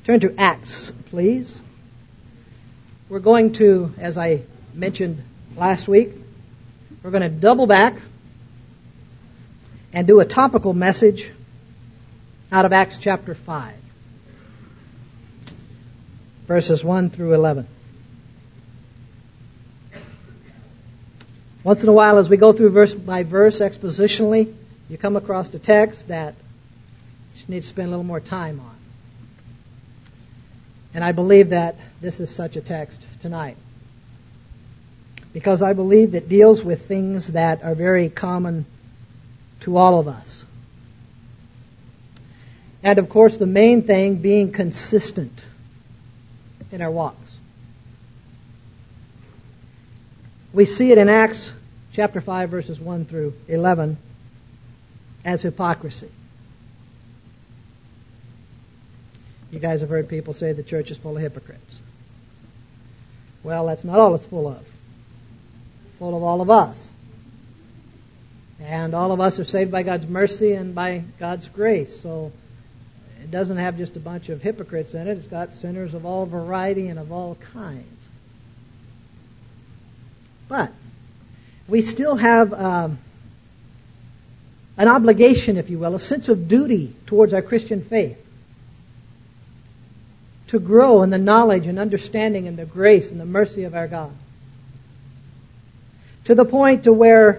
Turn to Acts, please. We're going to, as I mentioned last week, we're going to double back and do a topical message out of Acts chapter 5, verses 1 through 11. Once in a while, as we go through verse by verse expositionally, you come across a text that you need to spend a little more time on. And I believe that this is such a text tonight, because I believe it deals with things that are very common to all of us. And of course, the main thing being consistent in our walks. We see it in Acts chapter 5, verses 1 through 11 as hypocrisy. You guys have heard people say the church is full of hypocrites. Well, that's not all it's full of. It's full of all of us. And all of us are saved by God's mercy and by God's grace. So it doesn't have just a bunch of hypocrites in it. It's got sinners of all variety and of all kinds. But we still have an obligation, if you will, a sense of duty towards our Christian faith, to grow in the knowledge and understanding and the grace and the mercy of our God, to the point to where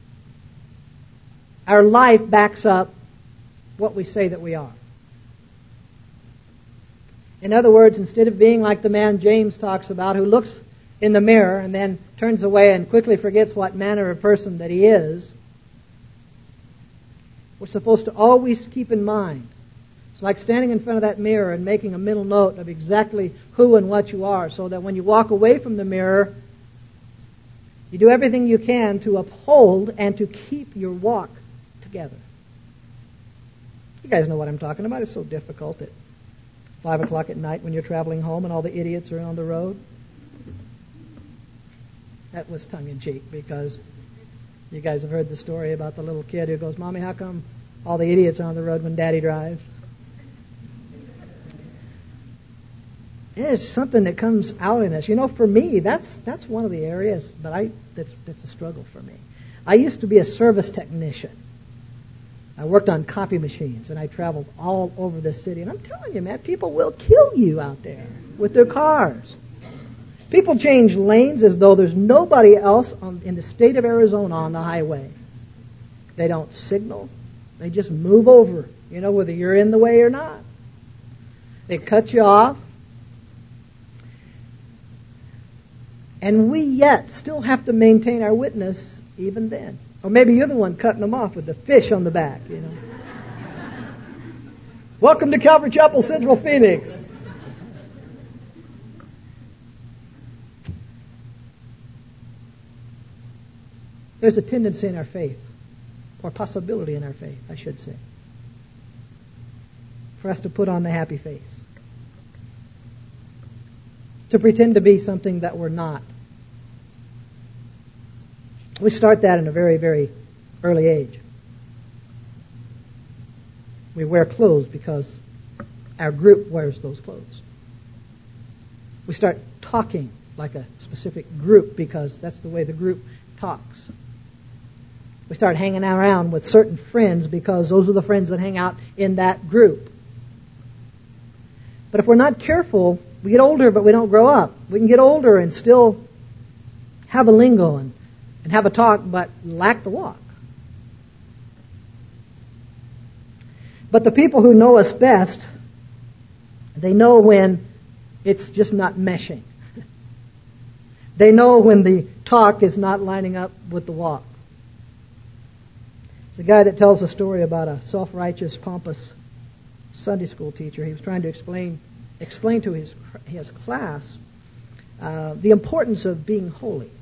our life backs up what we say that we are. In other words, instead of being like the man James talks about, who looks in the mirror and then turns away and quickly forgets what manner of person that he is, we're supposed to always keep in mind. It's like standing in front of that mirror and making a mental note of exactly who and what you are, so that when you walk away from the mirror, you do everything you can to uphold and to keep your walk together. You guys know what I'm talking about. It's so difficult at 5 o'clock at night when you're traveling home and all the idiots are on the road. That was tongue-in-cheek, because you guys have heard the story about the little kid who goes, "Mommy, how come all the idiots are on the road when Daddy drives?" It's something that comes out in us. You know, for me, that's one of the areas that's a struggle for me. I used to be a service technician. I worked on copy machines, and I traveled all over the city. And I'm telling you, man, people will kill you out there with their cars. People change lanes as though there's nobody else in the state of Arizona on the highway. They don't signal. They just move over, whether you're in the way or not. They cut you off. And we yet still have to maintain our witness even then. Or maybe you're the one cutting them off with the fish on the back, Welcome to Calvary Chapel, Central Phoenix. There's a tendency in our faith, or possibility in our faith, I should say, for us to put on the happy face, to pretend to be something that we're not. We start that in a very, very early age. We wear clothes because our group wears those clothes. We start talking like a specific group because that's the way the group talks. We start hanging around with certain friends because those are the friends that hang out in that group. But if we're not careful, we get older, but we don't grow up. We can get older and still have a lingo and have a talk, but lack the walk. But the people who know us best, they know when it's just not meshing. They know when the talk is not lining up with the walk. It's a guy that tells a story about a self-righteous, pompous Sunday school teacher. He was trying to explain to his class the importance of being holy,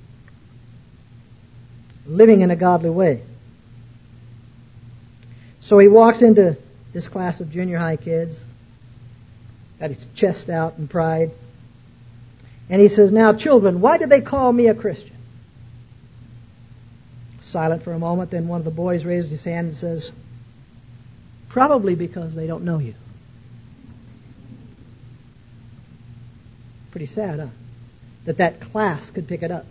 living in a godly way. So he walks into this class of junior high kids, got his chest out in pride, and he says, "Now, children, why do they call me a Christian?" Silent for a moment, then one of the boys raised his hand and says, "Probably because they don't know you." Pretty sad, huh? That class could pick it up.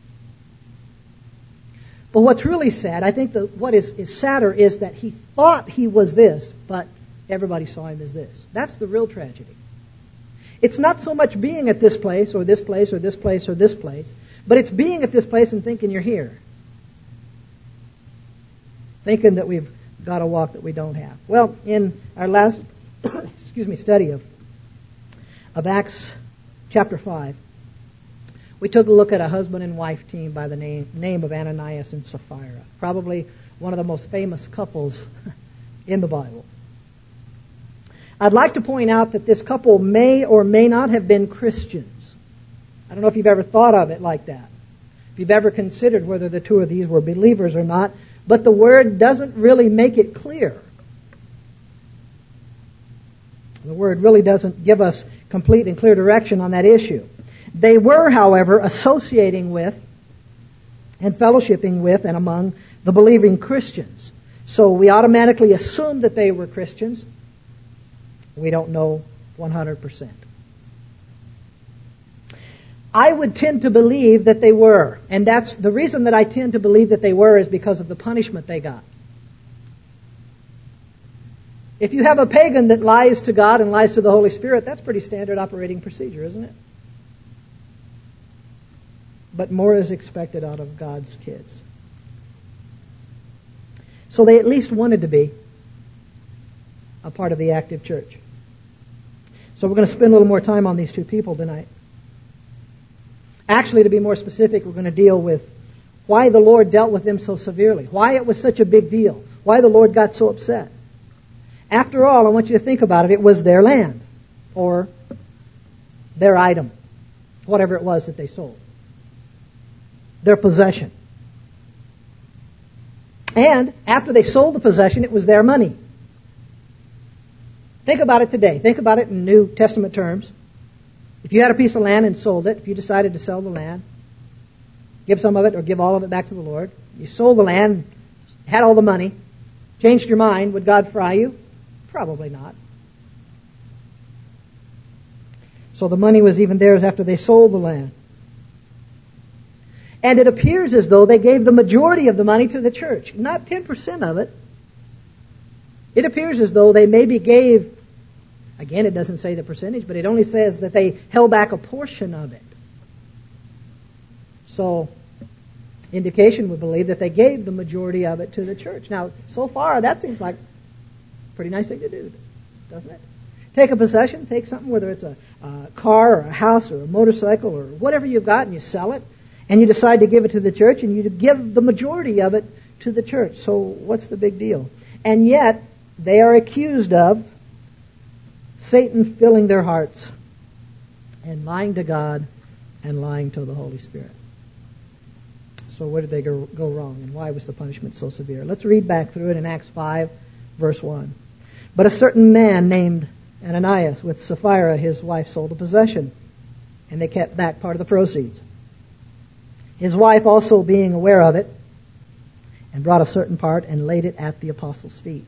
But what's really sad, I think that what is sadder is that he thought he was this, but everybody saw him as this. That's the real tragedy. It's not so much being at this place, or this place, or this place, or this place, but it's being at this place and thinking you're here. Thinking that we've got a walk that we don't have. Well, in our last study of Acts chapter 5, we took a look at a husband and wife team by the name of Ananias and Sapphira. Probably one of the most famous couples in the Bible. I'd like to point out that this couple may or may not have been Christians. I don't know if you've ever thought of it like that. If you've ever considered whether the two of these were believers or not. But the Word doesn't really make it clear. The Word really doesn't give us complete and clear direction on that issue. They were, however, associating with and fellowshipping with and among the believing Christians. So we automatically assume that they were Christians. We don't know 100%. I would tend to believe that they were. And that's the reason that I tend to believe that they were is because of the punishment they got. If you have a pagan that lies to God and lies to the Holy Spirit, that's pretty standard operating procedure, isn't it? But more is expected out of God's kids. So they at least wanted to be a part of the active church. So we're going to spend a little more time on these two people tonight. Actually, to be more specific, we're going to deal with why the Lord dealt with them so severely, why it was such a big deal, why the Lord got so upset. After all, I want you to think about it. It was their land or their item, whatever it was that they sold, their possession. And after they sold the possession, it was their money. Think about it today. Think about it in New Testament terms. If you had a piece of land and sold it, if you decided to sell the land, give some of it or give all of it back to the Lord, you sold the land, had all the money, changed your mind, would God fry you? Probably not. So the money was even theirs after they sold the land. And it appears as though they gave the majority of the money to the church, not 10% of it. It appears as though they maybe gave, again, it doesn't say the percentage, but it only says that they held back a portion of it. So, indication would believe that they gave the majority of it to the church. Now, so far, that seems like a pretty nice thing to do, doesn't it? Take a possession, take something, whether it's a car or a house or a motorcycle or whatever you've got, and you sell it, and you decide to give it to the church, and you give the majority of it to the church. So, what's the big deal? And yet, they are accused of Satan filling their hearts and lying to God and lying to the Holy Spirit. So where did they go wrong, and why was the punishment so severe? Let's read back through it in Acts 5, verse 1. But a certain man named Ananias with Sapphira, his wife, sold a possession, and they kept back part of the proceeds. His wife also being aware of it, and brought a certain part and laid it at the apostles' feet.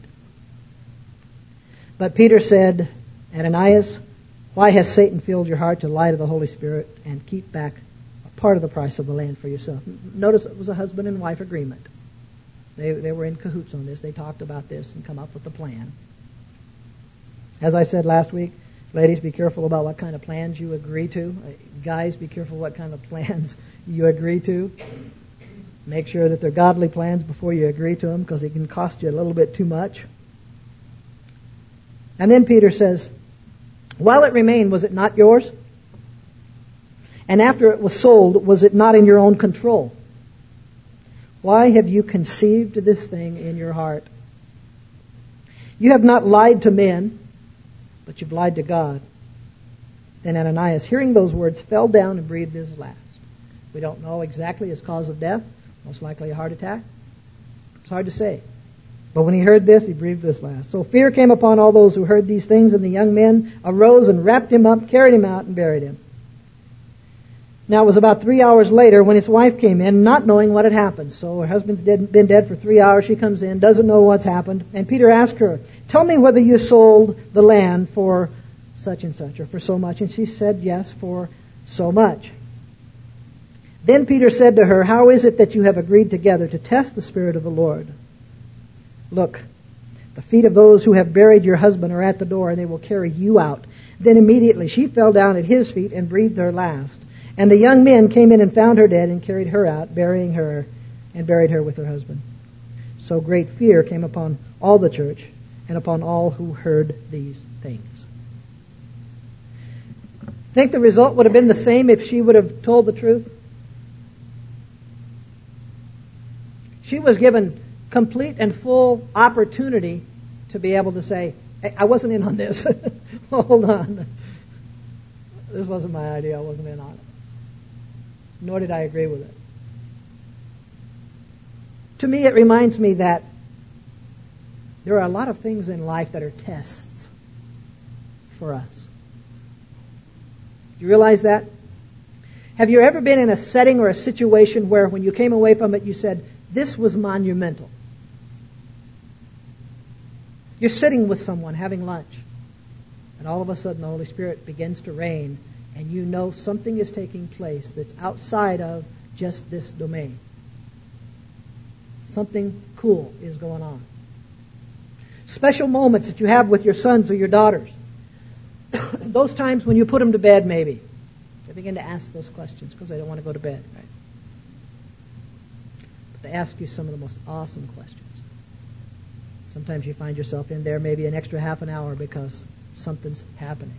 But Peter said, Ananias, why has Satan filled your heart to lie to the Holy Spirit and keep back a part of the price of the land for yourself? Notice it was a husband and wife agreement. They were in cahoots on this. They talked about this and come up with a plan. As I said last week, ladies, be careful about what kind of plans you agree to. Guys, be careful what kind of plans you agree to. Make sure that they're godly plans before you agree to them, because it can cost you a little bit too much. And then Peter says, while it remained, was it not yours? And after it was sold, was it not in your own control? Why have you conceived this thing in your heart? You have not lied to men, but you've lied to God. Then Ananias, hearing those words, fell down and breathed his last. We don't know exactly his cause of death, most likely a heart attack. It's hard to say. But when he heard this, he breathed his last. So fear came upon all those who heard these things, and the young men arose and wrapped him up, carried him out, and buried him. Now it was about 3 hours later when his wife came in, not knowing what had happened. So her husband's been dead for 3 hours. She comes in, doesn't know what's happened. And Peter asked her, tell me whether you sold the land for such and such, or for so much. And she said, yes, for so much. Then Peter said to her, "How is it that you have agreed together to test the Spirit of the Lord? Look, the feet of those who have buried your husband are at the door, and they will carry you out." Then immediately she fell down at his feet and breathed her last. And the young men came in and found her dead and carried her out, burying her, and buried her with her husband. So great fear came upon all the church and upon all who heard these things. Think the result would have been the same if she would have told the truth? She was given complete and full opportunity to be able to say, "Hey, I wasn't in on this." Hold on. This wasn't my idea. I wasn't in on it. Nor did I agree with it. To me, it reminds me that there are a lot of things in life that are tests for us. Do you realize that? Have you ever been in a setting or a situation where when you came away from it, you said, "This was monumental"? You're sitting with someone having lunch, and all of a sudden the Holy Spirit begins to reign, and you know something is taking place that's outside of just this domain. Something cool is going on. Special moments that you have with your sons or your daughters. Those times when you put them to bed, maybe. They begin to ask those questions because they don't want to go to bed, right? But they ask you some of the most awesome questions. Sometimes you find yourself in there maybe an extra half an hour because something's happening.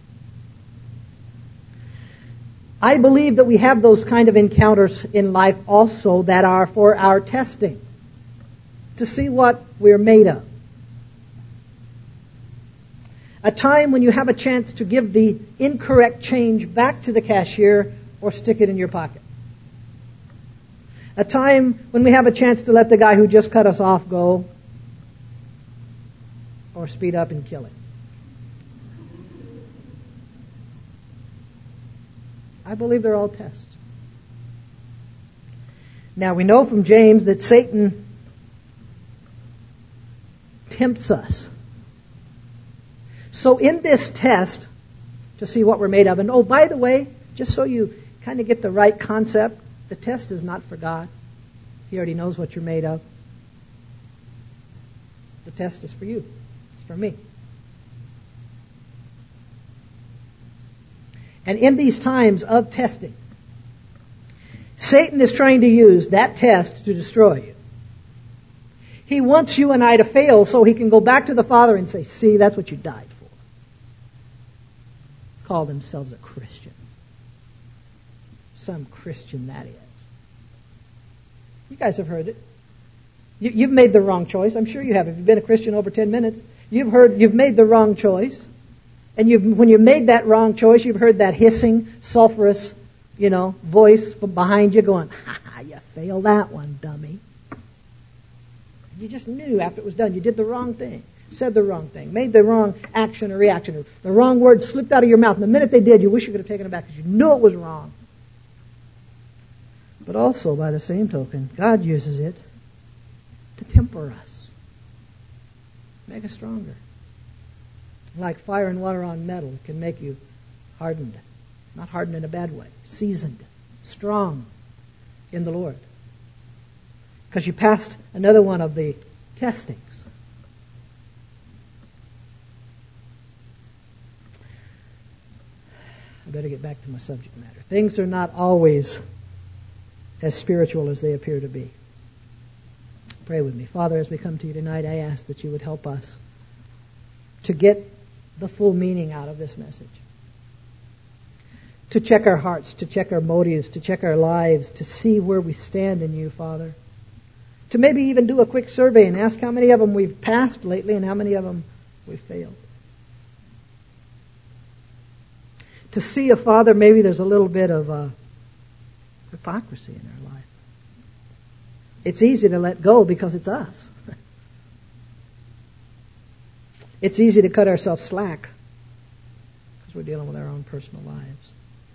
I believe that we have those kind of encounters in life also that are for our testing, to see what we're made of. A time when you have a chance to give the incorrect change back to the cashier or stick it in your pocket. A time when we have a chance to let the guy who just cut us off go or speed up and kill him. I believe they're all tests. Now we know from James that Satan tempts us. So in this test, to see what we're made of, and oh, by the way, just so you kind of get the right concept, the test is not for God. He already knows what you're made of. The test is for you. It's for me. And in these times of testing, Satan is trying to use that test to destroy you. He wants you and I to fail so he can go back to the Father and say, "See, that's what you died for." Call themselves a Christian. Some Christian that is. You guys have heard it. You've made the wrong choice. I'm sure you have. If you've been a Christian over 10 minutes, you've made the wrong choice. And when you made that wrong choice, you've heard that hissing, sulfurous, voice from behind you going, "Ha ha, you failed that one, dummy." You just knew after it was done, you did the wrong thing, said the wrong thing, made the wrong action or reaction, or the wrong word slipped out of your mouth. And the minute they did, you wish you could have taken it back because you knew it was wrong. But also, by the same token, God uses it to temper us, make us stronger. Like fire and water on metal, it can make you hardened. Not hardened in a bad way. Seasoned. Strong in the Lord. Because you passed another one of the testings. I better get back to my subject matter. Things are not always as spiritual as they appear to be. Pray with me. Father, as we come to you tonight, I ask that you would help us to get the full meaning out of this message. To check our hearts, to check our motives, to check our lives, to see where we stand in you, Father. To maybe even do a quick survey and ask how many of them we've passed lately and how many of them we've failed. To see if, Father, maybe there's a little bit of hypocrisy in our life. It's easy to let go because it's us. It's easy to cut ourselves slack because we're dealing with our own personal lives.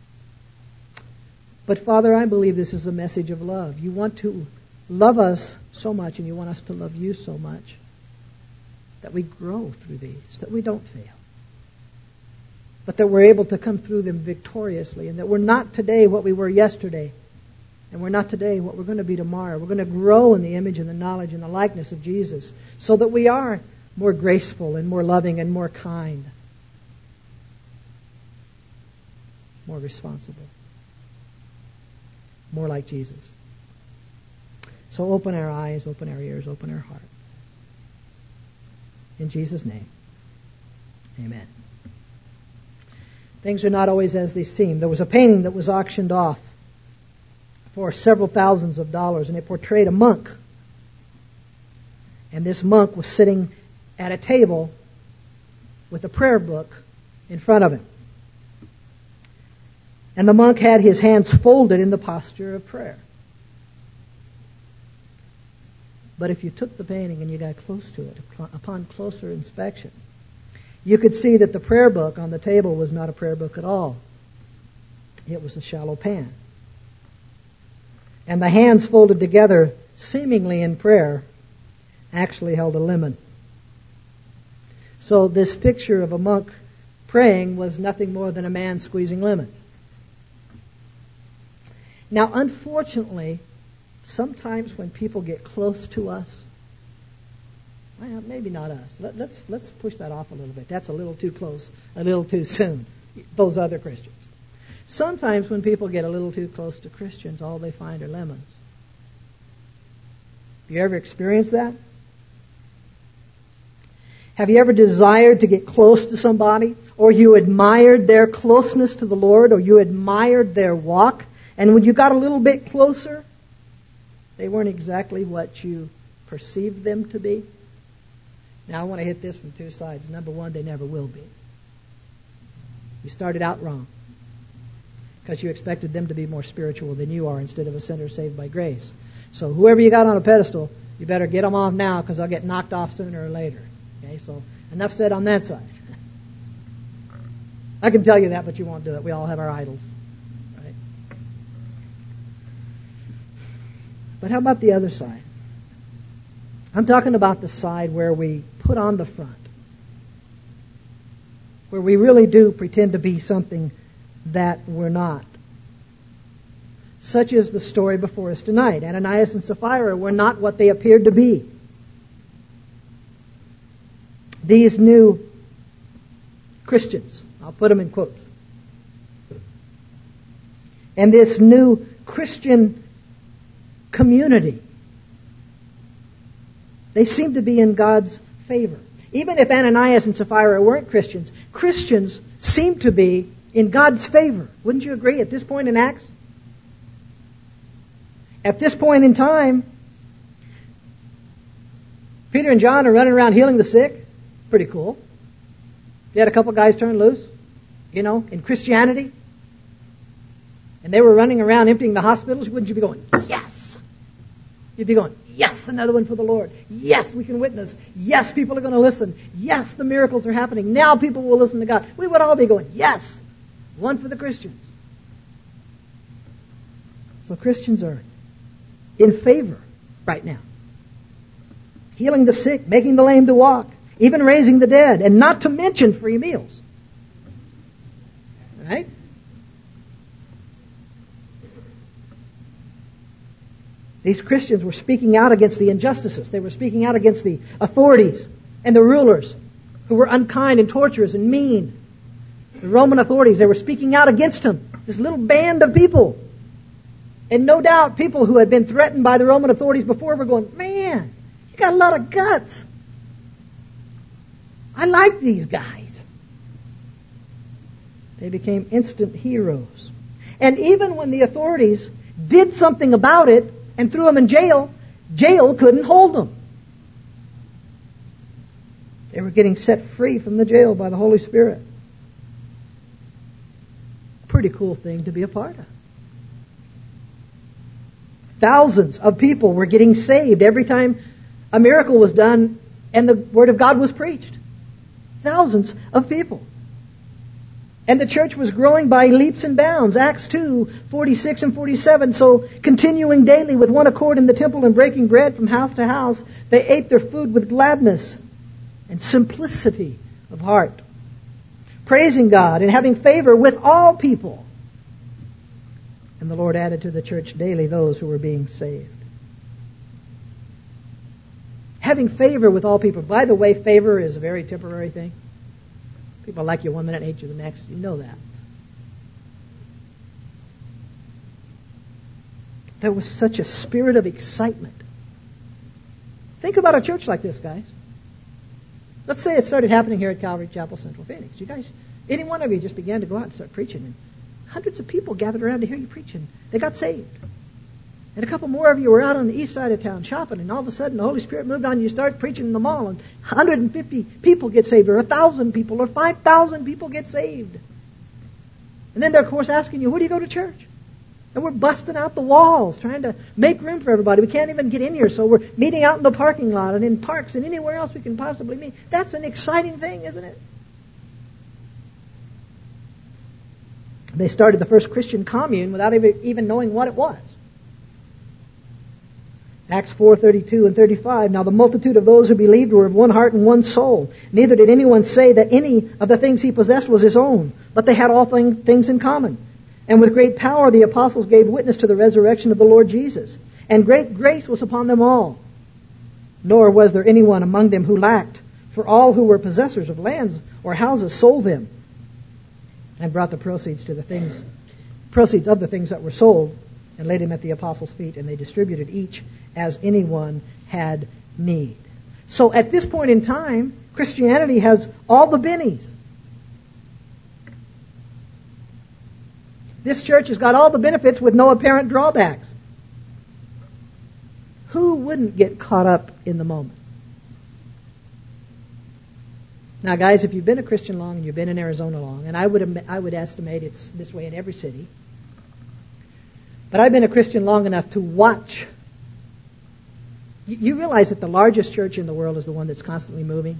But Father, I believe this is a message of love. You want to love us so much and you want us to love you so much that we grow through these, that we don't fail. but that we're able to come through them victoriously, and that we're not today what we were yesterday, and we're not today what we're going to be tomorrow. We're going to grow in the image and the knowledge and the likeness of Jesus so that we are more graceful and more loving and more kind, more responsible, more like Jesus. So open our eyes, open our ears, open our heart. In Jesus' name, amen. Things are not always as they seem. There was a painting that was auctioned off for several thousands of dollars, and it portrayed a monk. And this monk was sitting at a table with a prayer book in front of him. And the monk had his hands folded in the posture of prayer. But if you took the painting and you got close to it, upon closer inspection, you could see that the prayer book on the table was not a prayer book at all. It was a shallow pan. And the hands folded together, seemingly in prayer, actually held a lemon. So this picture of a monk praying was nothing more than a man squeezing lemons. Now, unfortunately, sometimes when people get close to us, well, maybe not us. Let's push that off a little bit. That's a little too close, a little too soon. Those other Christians. Sometimes when people get a little too close to Christians, all they find are lemons. Have you ever experienced that? Have you ever desired to get close to somebody, or you admired their closeness to the Lord, or you admired their walk, and when you got a little bit closer, they weren't exactly what you perceived them to be? Now, I want to hit this from two sides. Number one, they never will be. You started out wrong because you expected them to be more spiritual than you are instead of a sinner saved by grace. So whoever you got on a pedestal, you better get them off now because they'll get knocked off sooner or later. Okay, so enough said on that side. I can tell you that, but you won't do it. We all have our idols. Right? But how about the other side? I'm talking about the side where we put on the front, where we really do pretend to be something that we're not. Such is the story before us tonight. Ananias and Sapphira were not what they appeared to be. These new Christians, I'll put them in quotes, and this new Christian community, they seem to be in God's favor. Even if Ananias and Sapphira weren't Christians, Christians seem to be in God's favor. Wouldn't you agree at this point in Acts? At this point in time, Peter and John are running around healing the sick. Pretty cool. You had a couple guys turn loose, in Christianity. And they were running around emptying the hospitals. Wouldn't you be going, yes? You'd be going, yes, another one for the Lord. Yes, we can witness. Yes, people are going to listen. Yes, the miracles are happening. Now people will listen to God. We would all be going, yes, one for the Christians. So Christians are in favor right now. Healing the sick, making the lame to walk, even raising the dead, and not to mention free meals. Right? These Christians were speaking out against the injustices. They were speaking out against the authorities and the rulers who were unkind and torturous and mean. The Roman authorities, they were speaking out against them. This little band of people. And no doubt people who had been threatened by the Roman authorities before were going, man, you got a lot of guts. I like these guys. They became instant heroes. And even when the authorities did something about it and threw them in jail, jail couldn't hold them. They were getting set free from the jail by the Holy Spirit. Pretty cool thing to be a part of. Thousands of people were getting saved every time a miracle was done and the Word of God was preached. Thousands of people. And the church was growing by leaps and bounds. Acts 2:46 and 47. So continuing daily with one accord in the temple and breaking bread from house to house, they ate their food with gladness and simplicity of heart, praising God and having favor with all people. And the Lord added to the church daily those who were being saved. Having favor with all people. By the way, favor is a very temporary thing. People like you one minute and hate you the next. You know that. There was such a spirit of excitement. Think about a church like this, guys. Let's say it started happening here at Calvary Chapel, Central Phoenix. You guys, any one of you just began to go out and start preaching, and hundreds of people gathered around to hear you preaching. They got saved. And a couple more of you were out on the east side of town shopping, and all of a sudden the Holy Spirit moved on you. You start preaching in the mall, and 150 people get saved, or 1,000 people, or 5,000 people get saved. And then they're, of course, asking you, where do you go to church? And we're busting out the walls, trying to make room for everybody. We can't even get in here, so we're meeting out in the parking lot and in parks and anywhere else we can possibly meet. That's an exciting thing, isn't it? They started the first Christian commune without even knowing what it was. Acts 4:32 and 35. Now the multitude of those who believed were of one heart and one soul. Neither did anyone say that any of the things he possessed was his own, but they had all things in common. And with great power the apostles gave witness to the resurrection of the Lord Jesus. And great grace was upon them all. Nor was there anyone among them who lacked, for all who were possessors of lands or houses sold them, and brought the proceeds of the things that were sold, and laid them at the apostles' feet, and they distributed each as anyone had need. So at this point in time, Christianity has all the bennies. This church has got all the benefits with no apparent drawbacks. Who wouldn't get caught up in the moment? Now, guys, if you've been a Christian long and you've been in Arizona long, and I would estimate it's this way in every city, but I've been a Christian long enough to watch. You realize that the largest church in the world is the one that's constantly moving?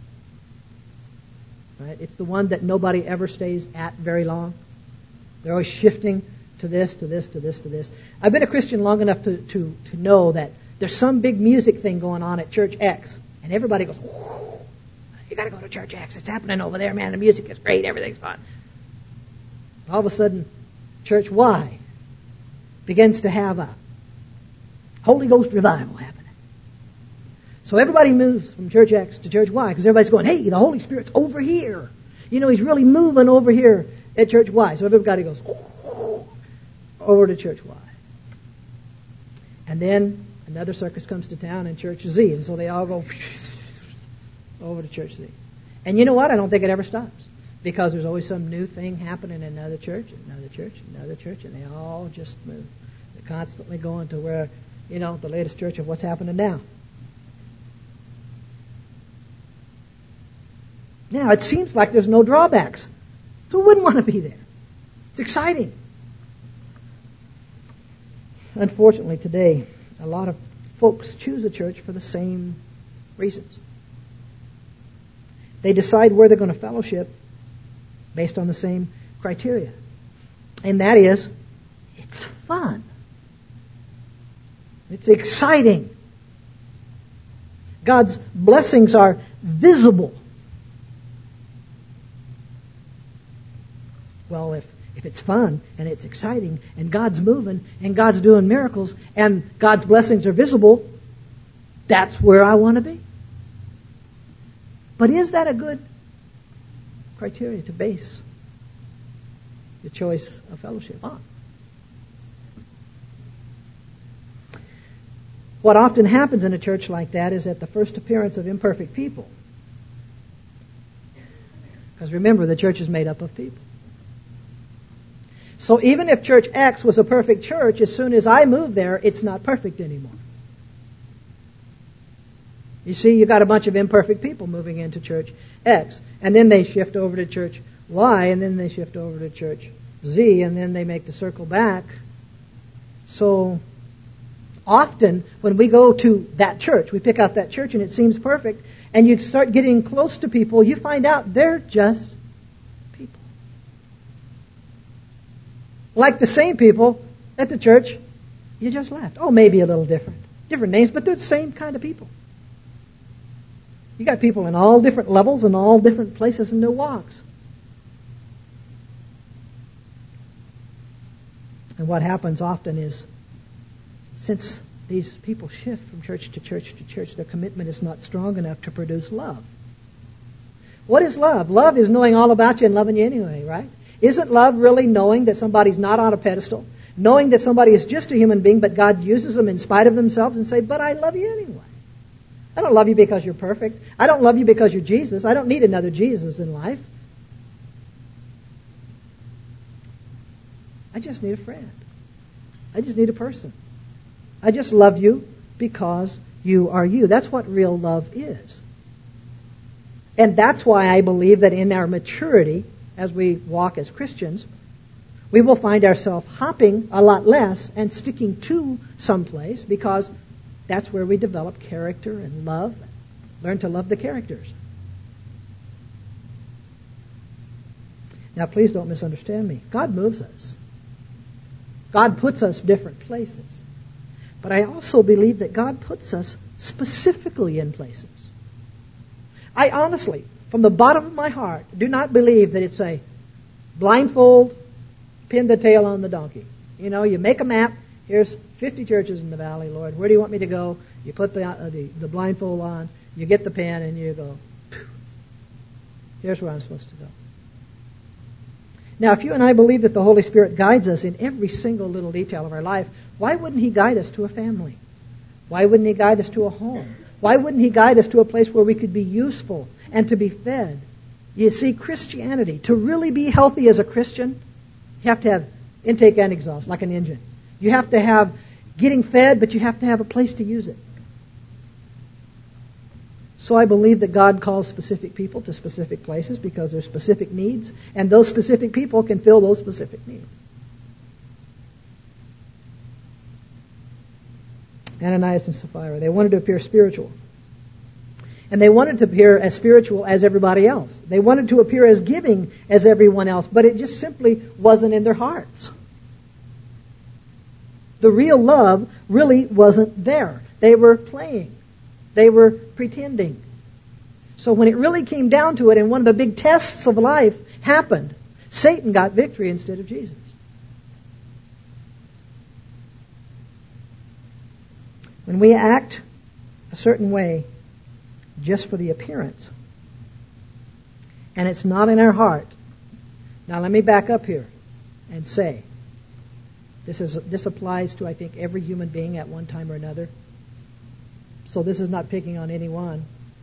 Right? It's the one that nobody ever stays at very long. They're always shifting to this, to this, to this, to this. I've been a Christian long enough to know that there's some big music thing going on at Church X, and everybody goes, you got to go to Church X. It's happening over there, man. The music is great. Everything's fun. All of a sudden, Church Y begins to have a Holy Ghost revival happening. So everybody moves from Church X to Church Y because everybody's going, hey, the Holy Spirit's over here. You know, He's really moving over here at Church Y. So everybody goes over to Church Y. And then another circus comes to town in Church Z, and so they all go over to Church Z. And you know what? I don't think it ever stops, because there's always some new thing happening in another church, another church, another church, and they all just move. They're constantly going to where, you know, the latest church of what's happening now. Now, it seems like there's no drawbacks. Who wouldn't want to be there? It's exciting. Unfortunately, today, a lot of folks choose a church for the same reasons. They decide where they're going to fellowship based on the same criteria. And that is, it's fun. It's exciting. God's blessings are visible. Well, if it's fun and it's exciting and God's moving and God's doing miracles and God's blessings are visible, that's where I want to be. But is that a good criteria to base the choice of fellowship on? What often happens in a church like that is at the first appearance of imperfect people. Because remember, the church is made up of people. So even if Church X was a perfect church, as soon as I move there, it's not perfect anymore. You see, you've got a bunch of imperfect people moving into Church X. And then they shift over to Church Y, and then they shift over to Church Z, and then they make the circle back. So often, when we go to that church, we pick out that church and it seems perfect, and you start getting close to people, you find out they're just people. Like the same people at the church you just left. Oh, maybe a little different. Different names, but they're the same kind of people. You got people in all different levels and all different places in their walks. And what happens often is, since these people shift from church to church to church, their commitment is not strong enough to produce love. What is love? Love is knowing all about you and loving you anyway, right? Isn't love really knowing that somebody's not on a pedestal? Knowing that somebody is just a human being, but God uses them in spite of themselves, and say, but I love you anyway. I don't love you because you're perfect. I don't love you because you're Jesus. I don't need another Jesus in life. I just need a friend. I just need a person. I just love you because you are you. That's what real love is. And that's why I believe that in our maturity, as we walk as Christians, we will find ourselves hopping a lot less and sticking to someplace, because that's where we develop character and love, learn to love the characters. Now, please don't misunderstand me. God moves us. God puts us different places. But I also believe that God puts us specifically in places. I honestly, from the bottom of my heart, do not believe that it's a blindfold, pin the tail on the donkey. You know, you make a map. Here's 50 churches in the valley, Lord. Where do you want me to go? You put the blindfold on, you get the pen, and you go, here's where I'm supposed to go. Now, if you and I believe that the Holy Spirit guides us in every single little detail of our life, why wouldn't He guide us to a family? Why wouldn't He guide us to a home? Why wouldn't He guide us to a place where we could be useful and to be fed? You see, Christianity, to really be healthy as a Christian, you have to have intake and exhaust, like an engine. You have to have getting fed, but you have to have a place to use it. So I believe that God calls specific people to specific places because there's specific needs, and those specific people can fill those specific needs. Ananias and Sapphira, they wanted to appear spiritual. And they wanted to appear as spiritual as everybody else. They wanted to appear as giving as everyone else, but it just simply wasn't in their hearts. The real love really wasn't there. They were playing. They were pretending. So when it really came down to it, and one of the big tests of life happened, Satan got victory instead of Jesus. When we act a certain way just for the appearance, and it's not in our heart. Now let me back up here and say, this applies to, I think, every human being at one time or another. So this is not picking on anyone.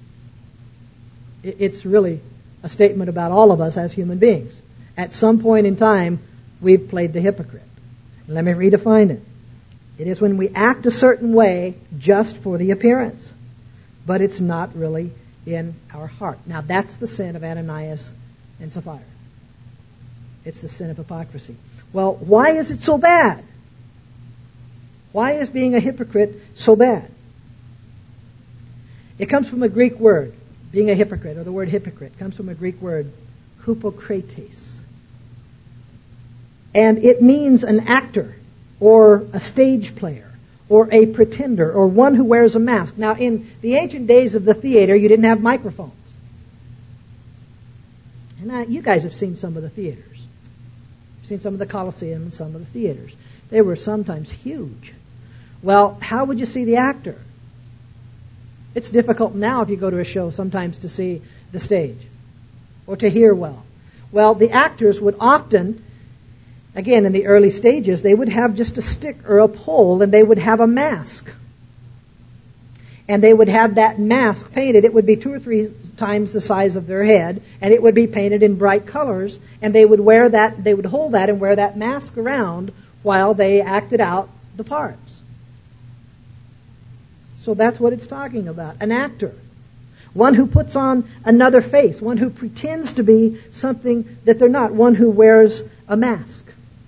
It's really a statement about all of us as human beings. At some point in time, we've played the hypocrite. Let me redefine it. It is when we act a certain way just for the appearance, but it's not really in our heart. Now that's the sin of Ananias and Sapphira. It's the sin of hypocrisy. Well, why is it so bad? Why is being a hypocrite so bad? It comes from a Greek word, being a hypocrite, or the word hypocrite comes from a Greek word, hypokrates. And it means an actor, or a stage player, or a pretender, or one who wears a mask. Now, in the ancient days of the theater, you didn't have microphones. And you guys have seen some of the theaters. You've seen some of the Colosseum and some of the theaters. They were sometimes huge. Well, how would you see the actor? It's difficult now if you go to a show sometimes to see the stage or to hear well. Well, the actors would often, again in the early stages, they would have just a stick or a pole, and they would have a mask. And they would have that mask painted. It would be 2 or 3 times the size of their head, and it would be painted in bright colors, and they would wear that, they would hold that and wear that mask around while they acted out the parts. So that's what it's talking about. An actor. One who puts on another face. One who pretends to be something that they're not. One who wears a mask.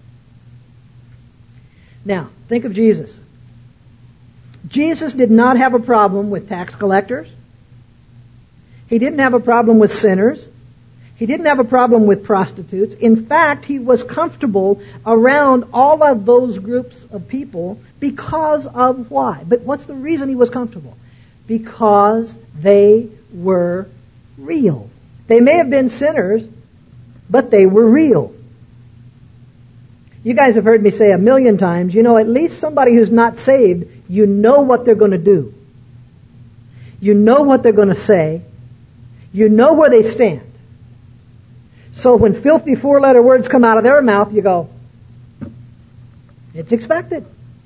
Now, think of Jesus. Jesus did not have a problem with tax collectors. He didn't have a problem with sinners. He didn't have a problem with prostitutes. In fact, he was comfortable around all of those groups of people because of why? But what's the reason he was comfortable? Because they were real. They may have been sinners, but they were real. You guys have heard me say 1,000,000 times, at least somebody who's not saved, you know what they're going to do. You know what they're going to say. You know where they stand. So when filthy 4-letter words come out of their mouth, you go, it's expected.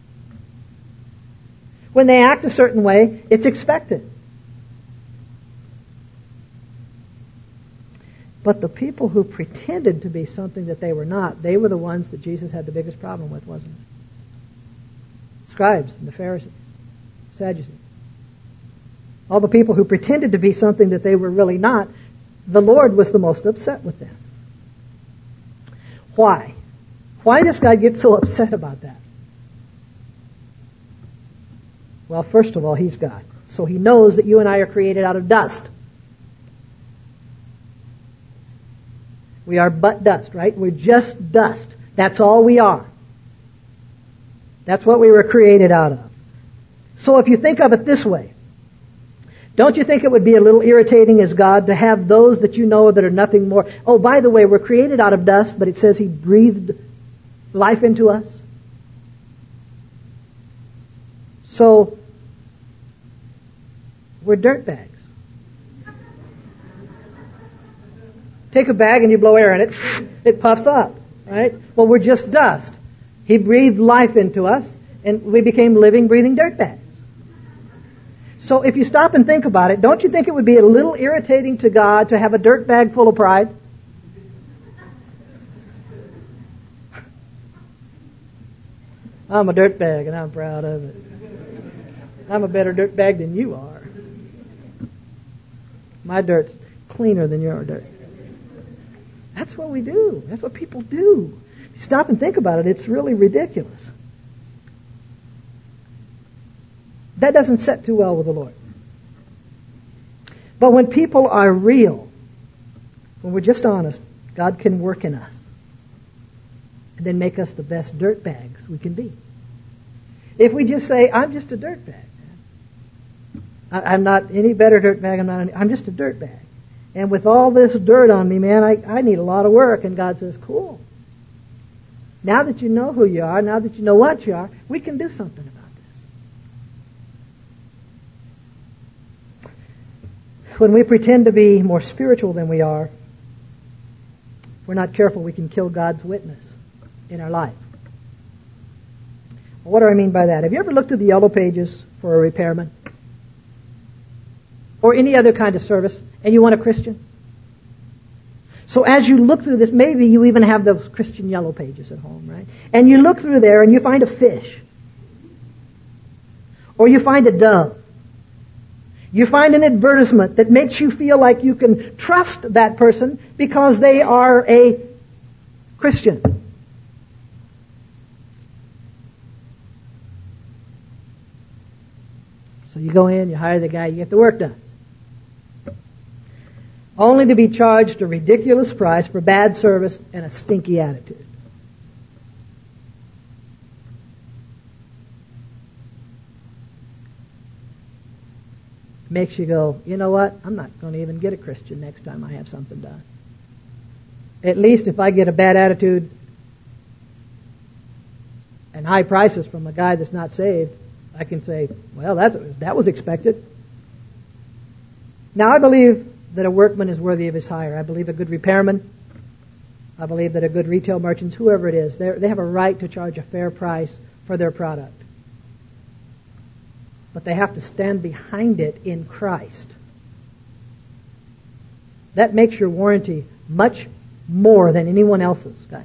When they act a certain way, it's expected. But the people who pretended to be something that they were not, they were the ones that Jesus had the biggest problem with, wasn't it? Scribes and the Pharisees, Sadducees. All the people who pretended to be something that they were really not, the Lord was the most upset with them. Why? Why does God get so upset about that? Well, first of all, He's God. So He knows that you and I are created out of dust. We are but dust, right? We're just dust. That's all we are. That's what we were created out of. So if you think of it this way, don't you think it would be a little irritating as God to have those that you know that are nothing more? Oh, by the way, we're created out of dust, but it says He breathed life into us. So, we're dirt bags. Take a bag and you blow air in it, it puffs up, right? Well, we're just dust. He breathed life into us, and we became living, breathing dirt bags. So if you stop and think about it, don't you think it would be a little irritating to God to have a dirt bag full of pride? I'm a dirt bag and I'm proud of it. I'm a better dirt bag than you are. My dirt's cleaner than your dirt. That's what we do. That's what people do. If you stop and think about it, it's really ridiculous. That doesn't set too well with the Lord. But when people are real, when we're just honest, God can work in us and then make us the best dirt bags we can be. If we just say, I'm just a dirt bag, man. I'm not any better dirt bag, I'm just a dirt bag. And with all this dirt on me, man, I need a lot of work. And God says, cool. Now that you know who you are, now that you know what you are, we can do something about this. When we pretend to be more spiritual than we are, if we're not careful, we can kill God's witness in our life. What do I mean by that? Have you ever looked at the yellow pages for a repairman? Or any other kind of service, and you want a Christian? So as you look through this, maybe you even have those Christian yellow pages at home, right? And you look through there and you find a fish. Or you find a dove. You find an advertisement that makes you feel like you can trust that person because they are a Christian. So you go in, you hire the guy, you get the work done. Only to be charged a ridiculous price for bad service and a stinky attitude. Makes you go, you know what? I'm not going to even get a Christian next time I have something done. At least if I get a bad attitude and high prices from a guy that's not saved, I can say, well, that was expected. Now, I believe that a workman is worthy of his hire. I believe a good repairman, I believe that a good retail merchant, whoever it is, they have a right to charge a fair price for their product. But they have to stand behind it in Christ. That makes your warranty much more than anyone else's, guys.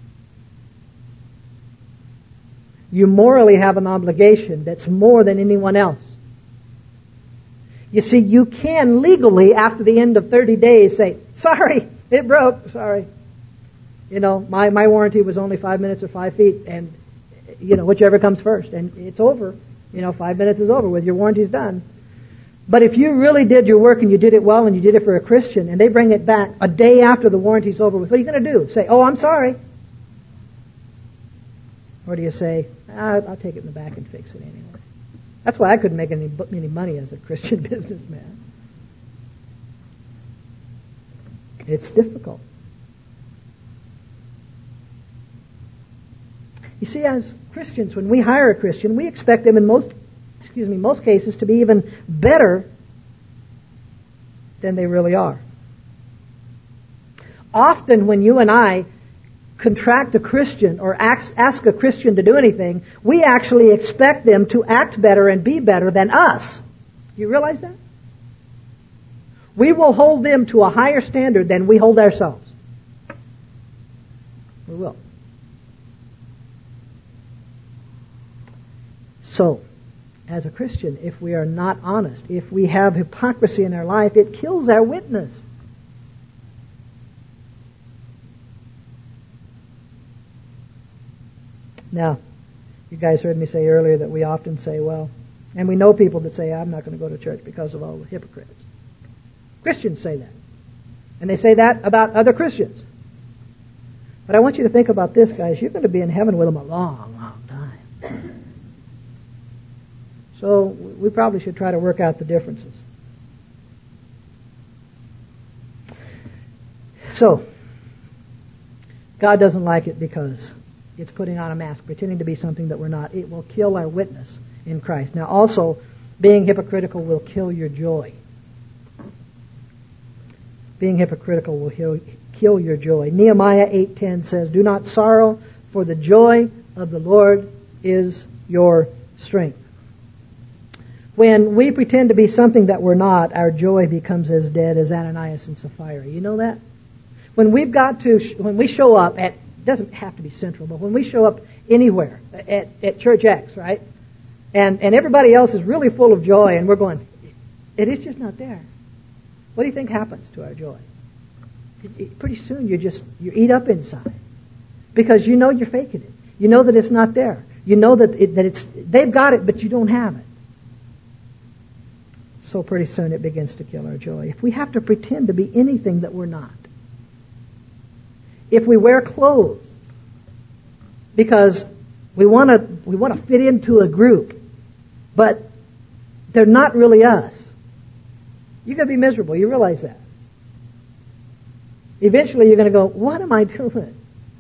You morally have an obligation that's more than anyone else. You see, you can legally, after the end of 30 days, say, sorry, it broke, sorry. You know, my warranty was only 5 minutes or 5 feet, and, you know, whichever comes first, and it's over. 5 minutes is over with, your warranty's done. But if you really did your work and you did it well and you did it for a Christian, and they bring it back a day after the warranty's over with, what are you going to do? Say, oh, I'm sorry. Or do you say, I'll take it in the back and fix it anyway? That's why I couldn't make any money as a Christian businessman. It's difficult. You see, as Christians, when we hire a Christian, we expect them in most cases to be even better than they really are. Often when you and I contract a Christian or ask a Christian to do anything, we actually expect them to act better and be better than us. Do you realize that? We will hold them to a higher standard than we hold ourselves. We will. So, as a Christian, if we are not honest, if we have hypocrisy in our life, it kills our witness. Now, you guys heard me say earlier that we often say, well, and we know people that say, I'm not going to go to church because of all the hypocrites. Christians say that. And they say that about other Christians. But I want you to think about this, guys. You're going to be in heaven with them a long, long time. So we probably should try to work out the differences. So, God doesn't like it because it's putting on a mask, pretending to be something that we're not. It will kill our witness in Christ. Now also, being hypocritical will kill your joy. Being hypocritical will kill your joy. Nehemiah 8:10 says, do not sorrow, for the joy of the Lord is your strength. When we pretend to be something that we're not, our joy becomes as dead as Ananias and Sapphira. You know that? When we show up at, it doesn't have to be Central, but when we show up anywhere, at Church X, right? And everybody else is really full of joy, and we're going, it is just not there. What do you think happens to our joy? Pretty soon you eat up inside. Because you know you're faking it. You know that it's not there. You know that they've got it, but you don't have it. So pretty soon it begins to kill our joy. If we have to pretend to be anything that we're not. If we wear clothes because we want to fit into a group, but they're not really us, you're going to be miserable. You realize that. Eventually you're going to go, what am I doing?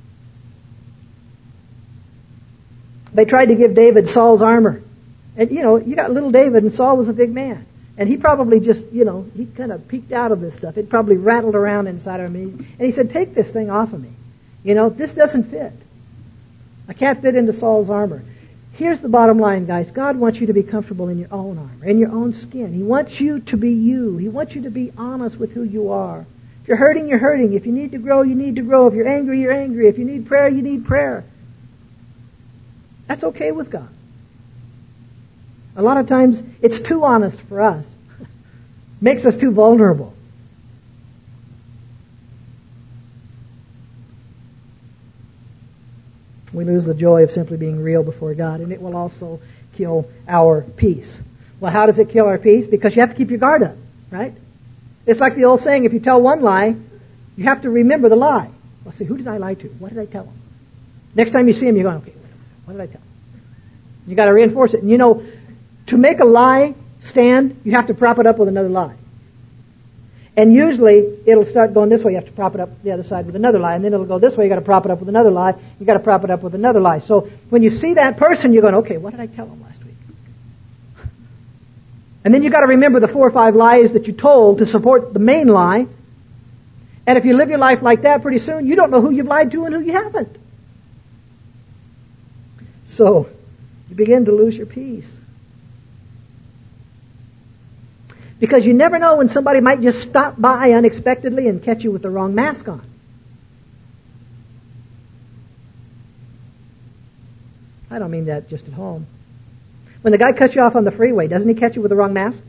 They tried to give David Saul's armor. And you got little David, and Saul was a big man. And he probably just, he kind of peeked out of this stuff. It probably rattled around inside of me. And he said, take this thing off of me. This doesn't fit. I can't fit into Saul's armor. Here's the bottom line, guys. God wants you to be comfortable in your own armor, in your own skin. He wants you to be you. He wants you to be honest with who you are. If you're hurting, you're hurting. If you need to grow, you need to grow. If you're angry, you're angry. If you need prayer, you need prayer. That's okay with God. A lot of times, it's too honest for us. Makes us too vulnerable. We lose the joy of simply being real before God, and it will also kill our peace. Well, how does it kill our peace? Because you have to keep your guard up, right? It's like the old saying, if you tell one lie, you have to remember the lie. Well, see, who did I lie to? What did I tell him? Next time you see him, you're going, okay, what did I tell him? You got to reinforce it. And to make a lie stand, you have to prop it up with another lie. And usually, it'll start going this way. You have to prop it up the other side with another lie. And then it'll go this way. You got to prop it up with another lie. You got to prop it up with another lie. So when you see that person, you're going, okay, what did I tell him last week? And then you got to remember the 4 or 5 lies that you told to support the main lie. And if you live your life like that, pretty soon you don't know who you've lied to and who you haven't. So you begin to lose your peace. Because you never know when somebody might just stop by unexpectedly and catch you with the wrong mask on. I don't mean that just at home. When the guy cuts you off on the freeway, doesn't he catch you with the wrong mask?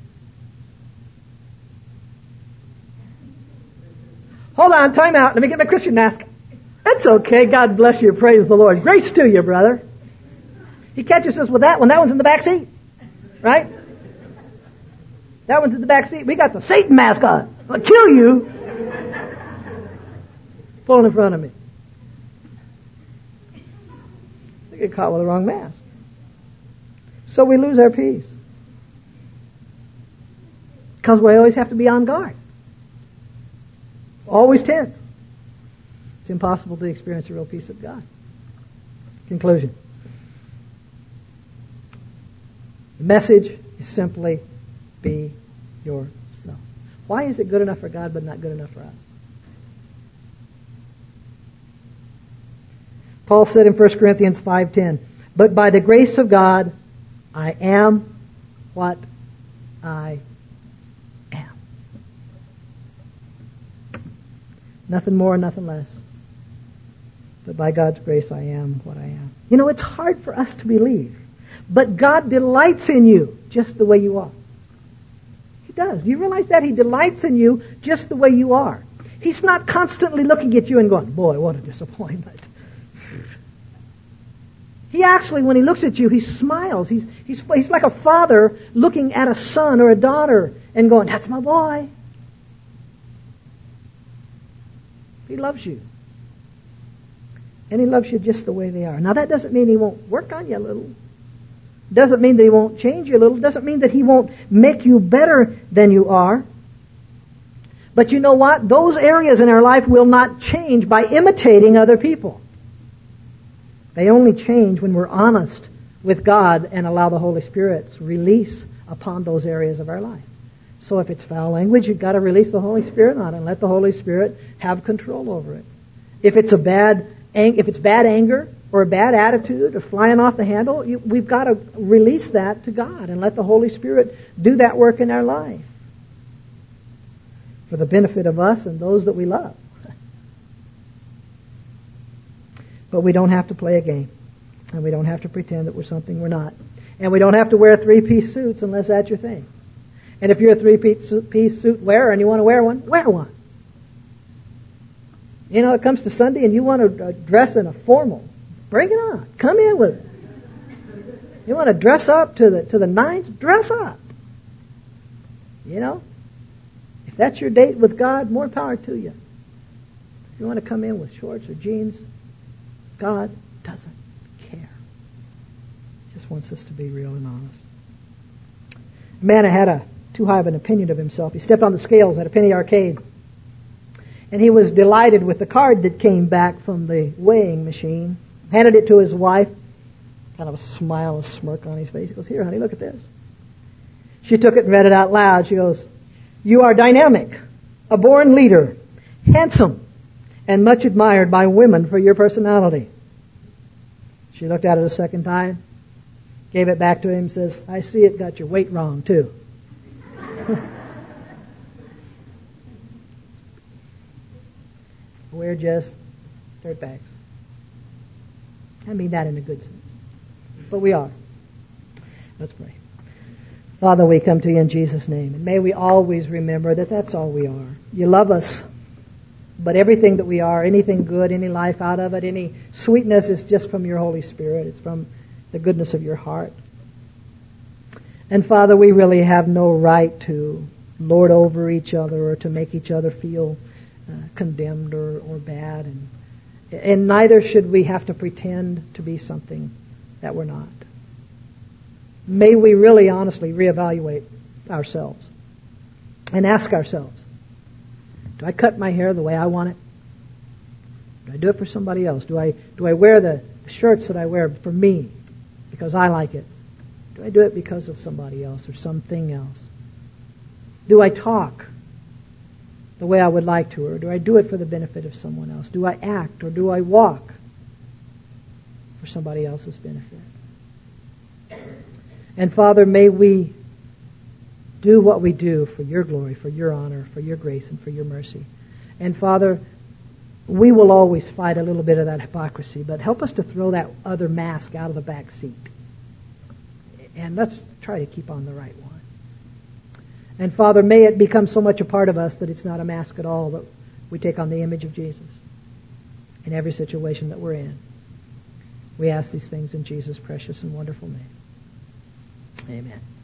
Hold on, time out. Let me get my Christian mask. That's okay. God bless you. Praise the Lord. Grace to you, brother. He catches us with that one. That one's in the back seat. Right? That one's in the back seat. We got the Satan mask on. I'll kill you. Pulling in front of me. They get caught with the wrong mask. So we lose our peace. Because we always have to be on guard. Always tense. It's impossible to experience the real peace of God. Conclusion. The message is simply be yourself. Why is it good enough for God but not good enough for us? Paul said in 1 Corinthians 5:10, "But by the grace of God, I am what I am." Nothing more, nothing less. But by God's grace, I am what I am. You know, it's hard for us to believe, but God delights in you just the way you are. He does. Do you realize that? He delights in you just the way you are. He's not constantly looking at you and going, "Boy, what a disappointment." He actually, when he looks at you, he smiles. He's like a father looking at a son or a daughter and going, "That's my boy." He loves you. And he loves you just the way they are. Now, that doesn't mean he won't work on you a little. Doesn't mean that he won't change you a little. Doesn't mean that he won't make you better than you are. But you know what? Those areas in our life will not change by imitating other people. They only change when we're honest with God and allow the Holy Spirit's release upon those areas of our life. So if it's foul language, you've got to release the Holy Spirit on it and let the Holy Spirit have control over it. If it's bad anger or a bad attitude or flying off the handle, we've got to release that to God and let the Holy Spirit do that work in our life for the benefit of us and those that we love. But we don't have to play a game, and we don't have to pretend that we're something we're not, and we don't have to wear three-piece suits unless that's your thing. And if you're a three-piece suit wearer and you want to wear one, wear one. You know, it comes to Sunday and you want to dress in a formal, bring it on. Come in with it. You want to dress up to the nines, dress up. You know, if that's your date with God, more power to you. If you want to come in with shorts or jeans, God doesn't care. He just wants us to be real and honest. A man had too high of an opinion of himself. He stepped on the scales at a penny arcade. And he was delighted with the card that came back from the weighing machine. Handed it to his wife. Kind of a smile, a smirk on his face. He goes, "Here, honey, look at this." She took it and read it out loud. She goes, "You are dynamic, a born leader, handsome, and much admired by women for your personality." She looked at it a second time, gave it back to him, and says, "I see it got your weight wrong, too." We're just dirtbags. I mean that in a good sense. But we are. Let's pray. Father, we come to you in Jesus' name. And may we always remember that that's all we are. You love us. But everything that we are, anything good, any life out of it, any sweetness is just from your Holy Spirit. It's from the goodness of your heart. And Father, we really have no right to lord over each other or to make each other feel condemned or bad, and neither should we have to pretend to be something that we're not. May we really honestly reevaluate ourselves and ask ourselves, do I cut my hair the way I want it? Do I do it for somebody else? Do I wear the shirts that I wear for me because I like it? Do I do it because of somebody else or something else? Do I talk the way I would like to, or do I do it for the benefit of someone else? Do I act or do I walk for somebody else's benefit? And Father, may we do what we do for your glory, for your honor, for your grace, and for your mercy. And Father, we will always fight a little bit of that hypocrisy, but help us to throw that other mask out of the back seat. And let's try to keep on the right one. And Father, may it become so much a part of us that it's not a mask at all, but we take on the image of Jesus in every situation that we're in. We ask these things in Jesus' precious and wonderful name. Amen.